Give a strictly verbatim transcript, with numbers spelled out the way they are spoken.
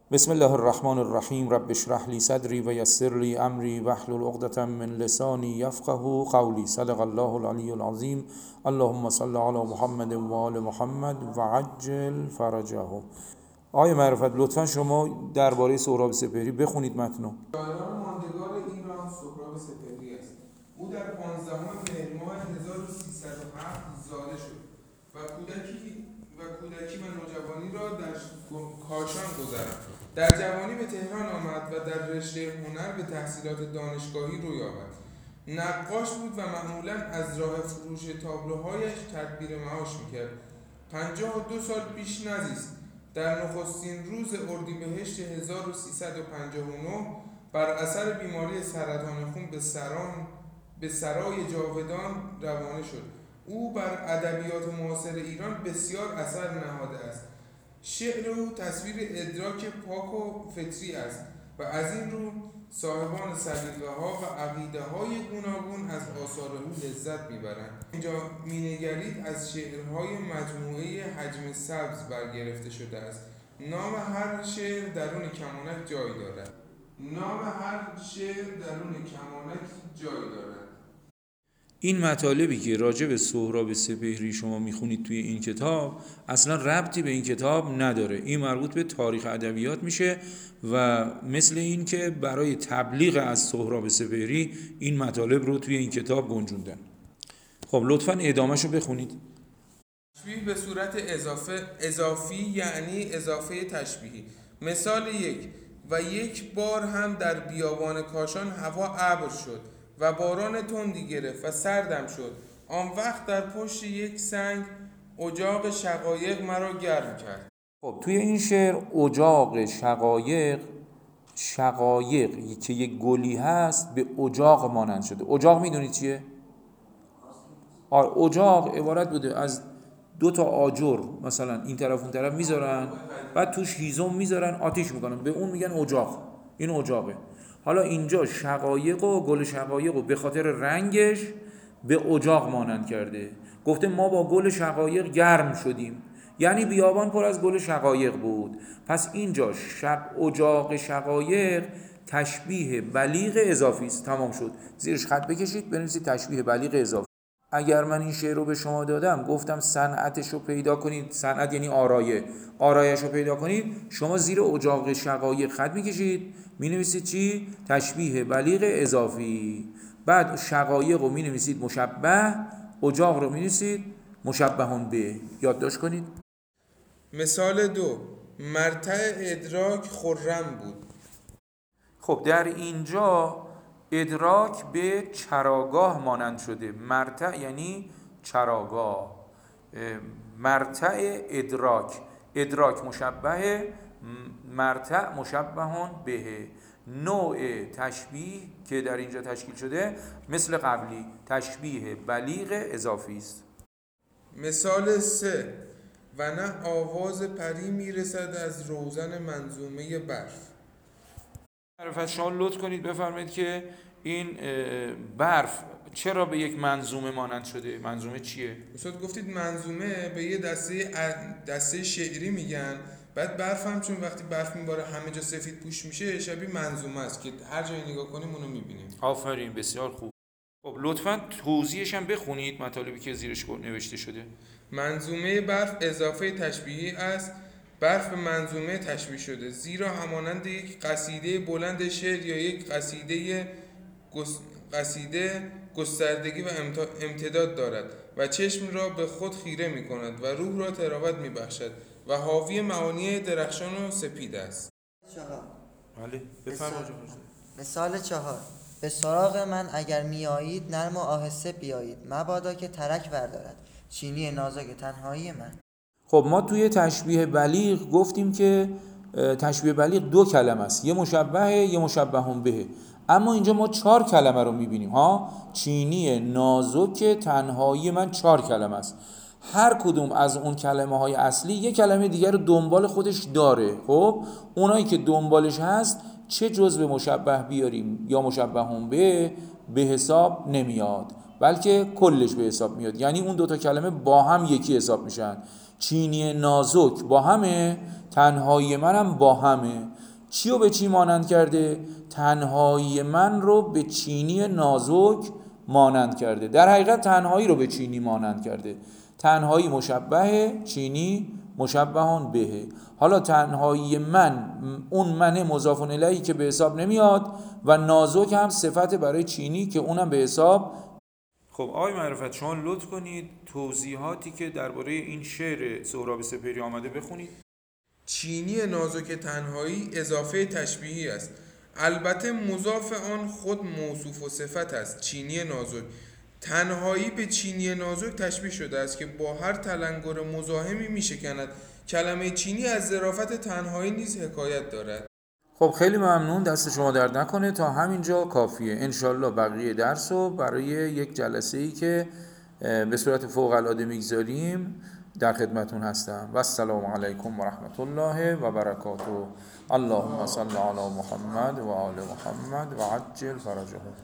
بسم الله الرحمن الرحیم. رب اشرح لی صدری و یسر لی امری واحلل عقدة من لسانی یفقهوا قولی. صدق الله العلی العظیم. اللهم صل علی محمد و آل محمد و عجل فرجه. آقای معرفت لطفا شما درباره سهراب سپهری بخونید متنو. شاعران ماندگار ایران سهراب سپهری است. او در پانزدهم مهر ماه هزار و سیصد و هفت زاده شد و کودکی و کودکی و نوجوانی را در کاشان گذراند. در جوانی به تهران آمد و در رشته هنر به تحصیلات دانشگاهی روی آورد. نقاش بود و معمولا از راه فروش تابلوهایش تدبیر معاش میکرد. پنجاه و دو سال پیش نزیست در نخستین روز اردیبهشت هزار و سیصد و پنجاه و نه بر اثر بیماری سرطان خون به سران به سرای جاودان روانه شد. او بر ادبیات معاصر ایران بسیار اثر نهاده است. شعر او تصویر ادراک پاک و فطری است و از این رو صاحبان سلیقه ها و عقیده های گوناگون از آثار او لذت میبرند. اینجا مینگرید از شعرهای مجموعه حجم سبز برگرفته شده است. نام هر شعر درون کمانک جای دارد. نام هر شعر درون کمانک جای دارد. این مطالبی که راجع به سهراب سپهری شما میخونید توی این کتاب اصلا ربطی به این کتاب نداره. این مربوط به تاریخ ادبیات میشه و مثل این که برای تبلیغ از سهراب سپهری این مطالب رو توی این کتاب گنجوندن. خب لطفاً ادامهشو بخونید. تشبیه به صورت اضافه اضافی یعنی اضافه تشبیهی. مثال یک: و یک بار هم در بیابان کاشان هوا ابر شد و باران تندی گرفت و سردم شد. آن وقت در پشت یک سنگ اجاق شقایق مرا گرم کرد. خب توی این شعر اجاق شقایق شقایق که یک گلی هست به اجاق مانند شده. اجاق میدونید چیه؟ آره، اجاق عبارت بوده از دو تا آجر مثلا این طرف اون طرف میذارن، بعد توش هیزم میذارن آتیش میکنن، به اون میگن اجاق. این اجاقه. حالا اینجا شقایق و گل شقایق و به خاطر رنگش به اجاق مانند کرده. گفته ما با گل شقایق گرم شدیم، یعنی بیابان پر از گل شقایق بود. پس اینجا شق اجاق شقایق تشبیه بلیغ اضافی است. تمام شد. زیرش خط بکشید بنویسید تشبیه بلیغ اضافی. اگر من این شعر رو به شما دادم گفتم صنعتش رو پیدا کنید، صنعت یعنی آرایه، آرایش رو پیدا کنید، شما زیر اجاق شقایق خط میکشید مینویسید چی؟ تشبیه بلیغ اضافی. بعد شقایق رو مینویسید مشبه، اجاق رو مینویسید مشبهون به. یادداشت کنید. مثال دو: مرتع ادراک خرم بود. خب در اینجا ادراک به چراگاه مانند شده. مرتع یعنی چراگاه. مرتع ادراک، ادراک مشبه، مرتع مشبهون به. نوع تشبیه که در اینجا تشکیل شده مثل قبلی تشبیه بلیغ اضافی است. مثال سه: و نه آواز پری میرسد از روزن منظومه برف. معرفت شما لطف کنید بفرمایید که این برف چرا به یک منظومه مانند شده؟ منظومه چیه؟ استاد گفتید منظومه به یه دسته دسته شعری میگن، بعد برف هم چون وقتی برف میباره همه جا سفید پوش میشه شبیه منظومه است که هر جایی نگاه کنیم اونو میبینیم. آفرین، بسیار خوب. خب لطفاً توضیحش هم بخونید مطالبی که زیرش نوشته شده. منظومه برف اضافه تشبیهی است. برف به منظومه تشبیه شده زیرا همانند یک قصیده بلند شعر یا یک قصیده گس... قصیده گستردگی و امتداد دارد و چشم را به خود خیره می کند و روح را تراوت می بخشد و حاوی معانی درخشان و سپید است. چهار. بله بفرمایید. مثال چهار: به سراغ من اگر میایید نرم و آهسته بیایید، مبادا که ترک بردارد چینی نازک تنهایی من. خب ما توی تشبیه بلیغ گفتیم که تشبیه بلیغ دو کلمه است، یه مشبه یه مشبهون به. اما اینجا ما چهار کلمه رو میبینیم ها. چینی نازک تنهایی من چهار کلمه است. هر کدوم از اون کلمه های اصلی یه کلمه دیگر رو دنبال خودش داره. خب اونایی که دنبالش هست چه جزء مشبه بیاریم یا مشبهون به به حساب نمیاد، بلکه کلش به حساب میاد. یعنی اون دوتا کلمه با هم یکی حساب میشن. چینی نازک با همه، تنهایی منم با همه. چی رو به چی مانند کرده؟ تنهایی من رو به چینی نازک مانند کرده. در حقیقت تنهایی رو به چینی مانند کرده. تنهایی مشبه، چینی مشبهان بهه. حالا تنهایی من، اون من مضاف الیهی که به حساب نمیاد و نازک هم صفت برای چینی که اونم به حساب. خب آقای معرفت شما لطف کنید توضیحاتی که درباره این شعر سهراب سپهری آمده بخونید. چینی نازک تنهایی اضافه تشبیهی است، البته مضاف آن خود موصوف و صفت است. چینی نازک تنهایی به چینی نازک تشبیه شده است که با هر تلنگر مزاحمی میشکند. کلمه چینی از ظرافت تنهایی نیز حکایت دارد. خب خیلی ممنون، دست شما درد نکنه. تا همینجا کافیه. انشالله بقیه درس رو برای یک جلسه ای که به صورت فوق العاده میگذاریم در خدمتون هستم. و السلام علیکم و رحمت الله و برکاته. اللهم صل علی محمد و آل محمد و عجل فرجهم.